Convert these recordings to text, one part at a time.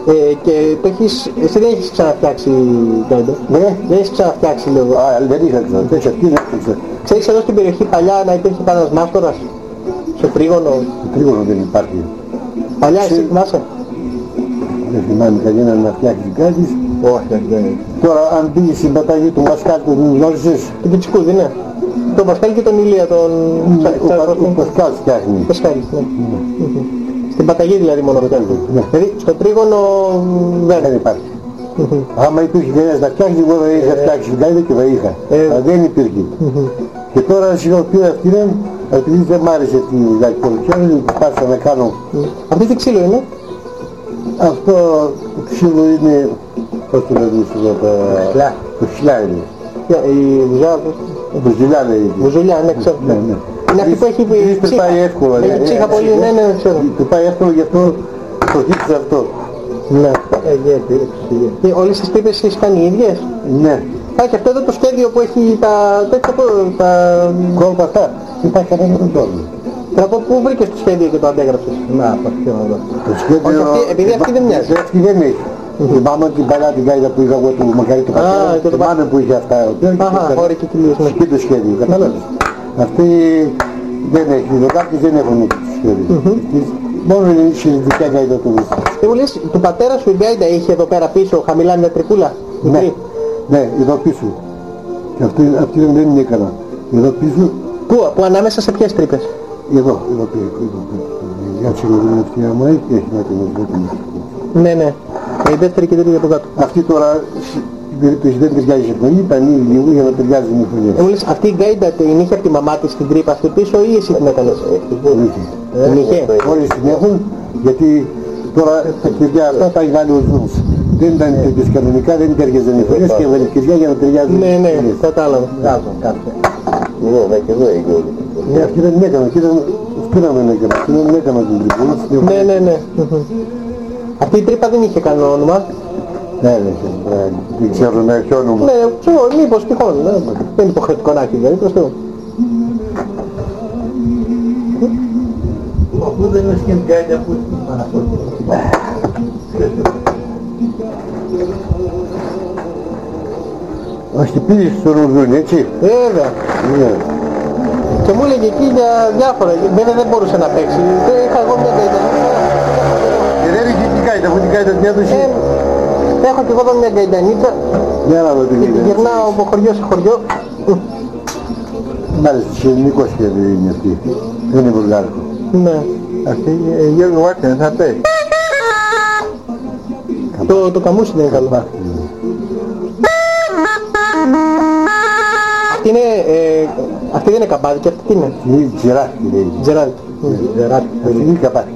Και το έχεις, εσύ δεν έχεις ξαναφτιάξει γκάιντα. Ναι. Δεν έχεις ξαναφτιάξει λίγο. Δεν είχα ξαναφτιάξει, αυτή δεν έφτιαξα. Ξέρεις εδώ στην περιοχή παλιά να υπήρχε κανένας μάστορας, στο Τρίγωνο. Το Τρίγωνο δεν υπάρχει. Παλιά εσύ θυμάσαι. Δεν θυμάμαι κανέναν να φτιάξει κάτι. Όχι, δεν. Τώρα αν πήγες στην παταγή του Μασκάλ τον γνώρισες. Του Πιτσικούδη, ναι. Τον Πασκάλ και τον Ηλία, τον... Ο Πασκάλ φτιάχνει. Πασκάλ, ναι. Στην παταγή δηλαδή μόνο. Ναι. Δηλαδή στο Τρίγωνο δεν υπάρχει. Άμα υπήρχε κανένας να φτιάξει, εγώ δεν είχα φτιάξει γκάιντα και δεν είχα. Αλλά δεν υπήρχε. Και τώρα σιγά πήρα αυτήν, επειδή δεν μ' άρεσε τη δακτυλοκέρδη, που πάσα να κάνω. Αυτή τι ξύλο είναι? Αυτό το ξύλο είναι, πώς το λέμε εδώ, το χιλά είναι. Η βουζά, Βουζουλιά λέγεται. Βουζουλιά, ναι, ξέρω. Είναι αυτή που έχει ψύχα. Πάει εύκολα. Έχει ψύχα πολύ, ναι, ξέρω. Το πάει εύκολο, γι' αυτό το δείξω αυτό. Ναι. Και όλες τις τρύπες έχεις κάνει οι ίδιες? Ναι. Υπάρχει αυτό εδώ το σχέδιο που έχει τα κόλπα αυτά. Υπάρχει κανένα τον τόνο. Θα πω πού βρήκες το σχέδιο και το αντέγραψες? Να, αυτό εδώ. Το σχέδιο... Επειδή αυτή δεν μοιάζει. Αυτή δεν έχει. Θυμάμαι την παλιά την γκάιντα που είχα εγώ του Μακαρί του Πατέρα. Θυμάμαι που είχε αυτά. Αχα, χώρη και κοιλίες. Και το σχέδιο, καταλάβεις. Αυτή δεν έχει. Οι δοκάρτες δεν έχουν το σχέδιο. Μόνο είναι η συλλητικά γκάιντα του βρίσκει. Και μου λες, του πατέρα σου η γκάιντα είχε εδώ πέρα πίσω χαμηλά μια τρυπούλα? Ναι, ναι, εδώ πίσω. Και αυτή δεν είναι έκανα. Εδώ πίσω. Πού ανάμεσα σε ποιες τρύπες? Εδώ πίσω. Για συγγνώμη αυτή άμα έχει να την οσβέτουμε. Ναι, ναι. Η δεύτερη και η τρίτη από κάτω. Αυτή τώρα στην περίπτωση δεν ταιριάζει σε φωνή, τα ανοίγει λίγο για να ταιριάζει με φωνή. Μου λες, αυτή η γκάιντα την είχε από τη μαμά της την τρύπα αυτή πίσω ή εσύ την έκανες? Την είχε. Όλες την έχουν, γιατί τώρα τα κυριά αυτά τα έχει βάλει ο Ζούμς. Δεν ήταν τέτοιες κανονικά, δεν ταιριάζαν οι φωνές και έβαλε κυριά για να ταιριάζουν. Ναι, ναι, κατάλαβα. Βγάζω κάποια. Ναι, και εδώ έγινε. Ναι, αυτή δεν την έκανα, αυτή δεν έκανα την τρύπα. Ναι, ναι, ναι. Αυτή η τρύπα δεν είχε κανένα όνομα. Ναι, δεν ξέρω να έχει όνομα. Ναι, ξέρω, μήπως τυχόν. Δεν είναι υποχρεωτικό να έχει, δηλαδή, προς Θεού. Αφού δεν είναι σχεδόν γκάιντα που είναι παραφορτή. Ας την πήγες στο Ρουζούνι, έτσι. Βέβαια. Και μου έλεγε εκεί για διάφορα. Βέβαια δεν μπορούσε να παίξει. Είχα εγώ μια γκάιντα. Και δεν είχε την γκάιντα, αφού την γκάιντα την έδωσε. Έχω και εγώ εδώ μια γκαϊντανίτσα και την γυρνάω από χωριό σε χωριό. Μάλιστα, σε ελληνικό σχέδιο είναι αυτή. Δεν είναι βουλγάρικο. Ναι. Αυτή Γιώργο Βάρκεν θα παίζει. Το καμούσι δεν είναι καλό. Αυτή δεν είναι καμπάδικη, αυτή τι είναι? Είναι τζεράκι λέει. Τζεράκι. Αυτή είναι καμπάδικη.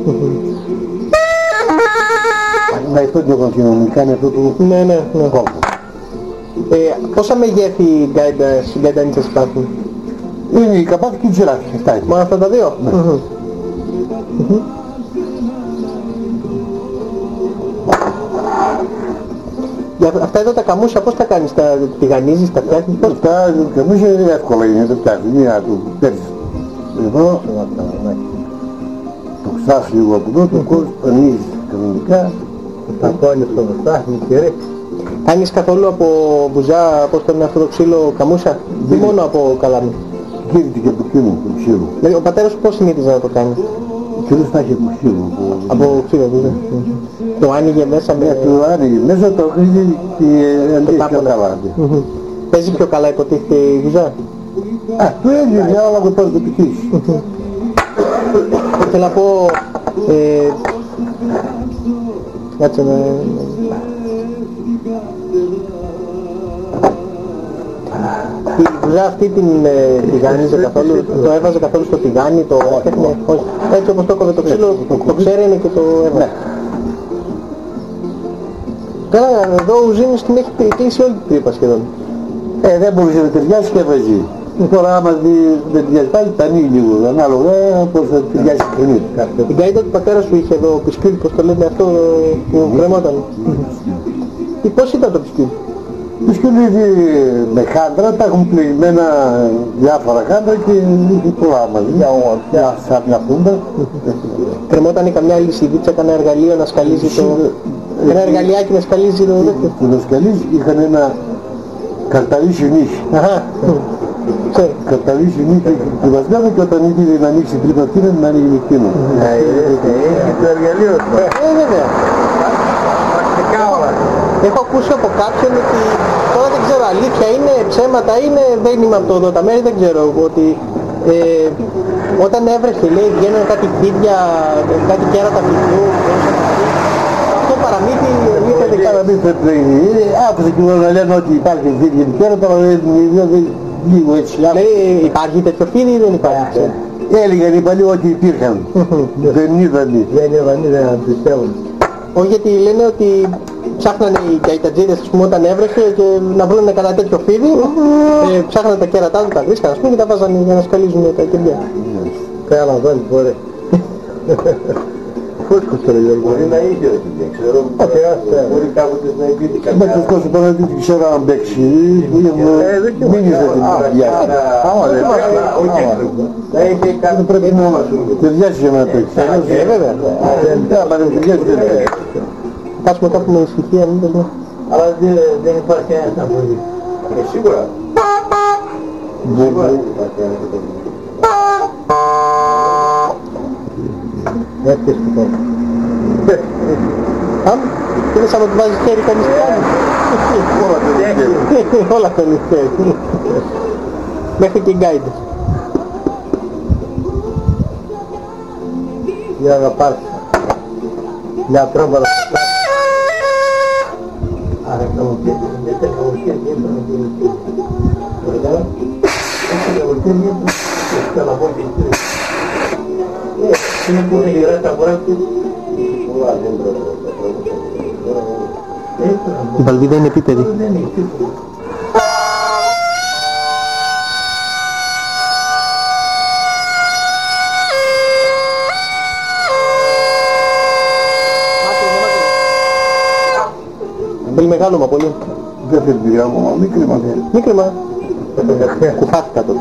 Να αυτό το κοινωνικά είναι αυτό του κόλπου. Πόσα μεγέθη γκάιντανίτσες υπάρχουν? Είναι η καμπάτη και η τζιράφη, αυτά είναι. Μόνο αυτά τα δύο? Για αυτά εδώ τα καμούσια πώς τα κάνεις, τα τηγανίζεις, τα φτιάχνεις? Αυτά τα καμούσια είναι εύκολα, είναι το φτιάχνεις, μία του παίρνεις εδώ, το ξάς λίγο από εδώ, το κόβεις, το ανοίγεις κανονικά, τα κόνεις το φτιάχνεις και ρίχνεις. Κάνεις καθόλου από μπουζά, πώς το είναι αυτό το ξύλο, καμούσια, ή μόνο από καλάμι? Γίνεται και από εκείνο, το ξύλο. Δηλαδή ο πατέρας σου πώς συνήθιζε να το κάνει? Ο ξύλος θα έχει από ξύλο. Από ξύλο, δηλαδή. Το άνοιγε μέσα με... Το άνοιγε μέσα, το χρήζει και αντίστοιχα πιο καλά. Παίζει πιο καλά υποτίθεται η μπουζά? Το έδινε, όλα το πώς το πετύχεις. Θέλω να πω... Κάτσε να... Τη μπουζά αυτή την τηγάνιζε καθόλου, το έβαζε καθόλου στο τηγάνι, το έφτιαχνε, έτσι όπως το έκοβε το ξύλο, το ξέραινε και το έβαζε. Καλά, εδώ ο Ζήνης την έχει κλείσει όλη την τρύπα σχεδόν. Δεν μπορούσε να ταιριάσει και έβαζε. Τώρα άμα δεν ταιριάζει πάλι τα ανοίγει λίγο, ανάλογα πώς θα ταιριάσει η φωνή. Την καΐτα του πατέρα σου είχε εδώ πισκιούλ, πώς το λέμε αυτό που κρεμόταν. Πώς ήταν το πισκιούλ? Το πισκιούλ με χάντρα, τα έχουν πληγμένα διάφορα χάντρα και είχε πολλά μαζί. Σαν μια φούντα. Κρεμόταν καμιά λυσιδίτσα, κανένα εργαλείο να σκαλίζει το... Ένα εργαλειάκι να σκαλίζει το τέτοιο. Το να σκαλίζει είχαν ένα καρταλίσιο νύχι. Αχα. Καρταλίσιο νύχι κουβασμένο και όταν ήθελε να ανοίξει τρύπα αυτήν να ανοίγει με εκείνο. Έχει το εργαλείο του. Βέβαια. Πρακτικά όλα. Έχω ακούσει από κάποιον ότι, τώρα δεν ξέρω αλήθεια είναι, ψέματα είναι, δεν είμαι από το δοταμέρι, δεν ξέρω, ότι όταν έβρεχε λέει βγαίνουν κάτι φίδια, κάτι κέρατα φιδιού, αυτό παραμύθι είπε δεν ξέρω. Παραμύθι πρέπει να είναι. Άκουσα και να λένε ότι υπάρχει φίδια και κέρατα, αλλά λίγο έτσι. Λέει υπάρχει τέτοιο φίδι ή δεν υπάρχει. Έλεγαν οι παλιοί ότι υπήρχαν. Δεν είδαν. Δεν πιστεύουν. Όχι, γιατί λένε ότι ψάχνανε οι καϊτατζίδες όταν έβρεχε και να βρουν κανένα τέτοιο φίδι, ψάχνανε τα κέρατά του, τα βρίσκαν ας πούμε και τα βάζανε για να σκαλίζουν τα κερδιά. Καλά, δεν μπορεί. Φούσκος τώρα Γιώργο. Μπορεί να είχε ρε παιδιά, ξέρω. Μπορεί κάποτε να υπήρχε κάποια. Μέχρι τόσο πάνω δεν ξέρω αν παίξει. Μην είσαι την παιδιά. Θα είχε κάτι πρέπει να μας σου. Ταιριάζει για να παίξει. Βέβαια. Άμα δεν ταιριάζει δεν παίξει. Πάσουμε κάπου με ησυχία, μην το λέω. Αλλά δεν υπάρχει ένας να μπορεί. Σίγουρα. Σίγουρα δεν υπάρχει ένας να μπορεί. Έρχεσαι το πάνω. Είναι σαν να του βάζεις χέρι κανείς πάνω. Όλα θέλει χέρι. Μέχρι και οι γκάιντες. Για να πάρει. Μια τρόμπα να πάρει. Άρα καμοκέντρια, δεν καμοκέντρια, δεν καμοκέντρια. Ωραία. Όχι καμοκέντρια, δεν καμοκέντρια. Είναι που είναι γερά τα βράδια. Η βαλβίδα είναι επίπεδη. Θέλει μεγάλο μα πολύ. Δεν θέλει τη γράμμα, μικρή μα θέλει. Μικρή μα. Κουφάθηκα τότε.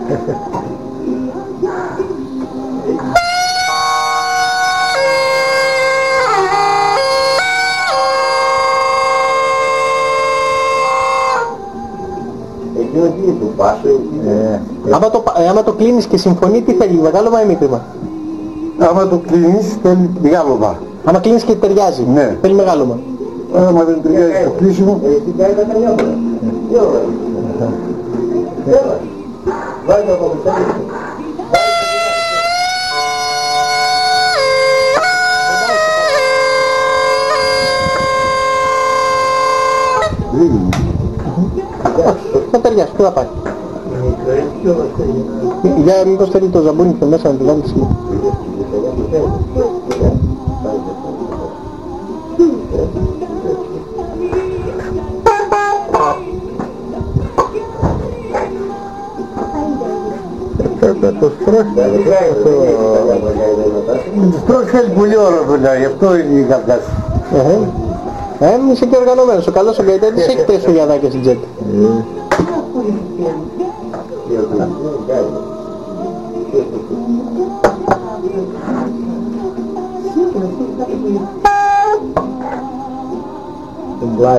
Εκείνο τι είναι του πάσου, Άμα το κλείνεις και συμφωνεί, τι θέλει, μεγάλωμα ή μικρήμα. Άμα το κλείνεις θέλει μεγάλωμα. Άμα κλείνεις και ταιριάζει, Ναι. θέλει μεγάλωμα. Άμα δεν ταιριάζει το κλείσιμο. την κάνει τα καλιά μου. Έλα. Βάλει το κομισάρι. Θα ταιριάσει, πού θα πάει. Για μήπως θέλει το ζαμπούνι και μέσα να τη βάλει σήμερα. Το στρόχ θέλει πολύ ώρα δουλειά, γι' αυτό είναι η καρδιά σου. Είσαι και οργανωμένος, ο καλός ο καητέτης έχει 3 σουγιαδάκια στην τσέπη. Την πλάρη.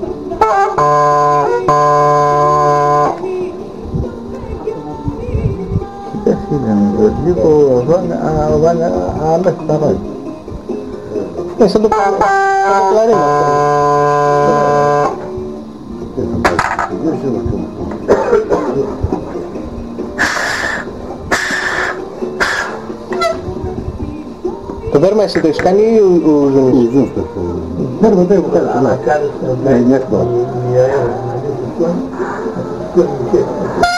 Τι είναι, λίγο αμέσως τα βάζει. Σαν το κλαρίνα. Το δέρμα εσύ το έχεις κάνει ή ο Ζουνής? Δέρμα δεν έχω κάνει. Ναι, είναι εύκολο.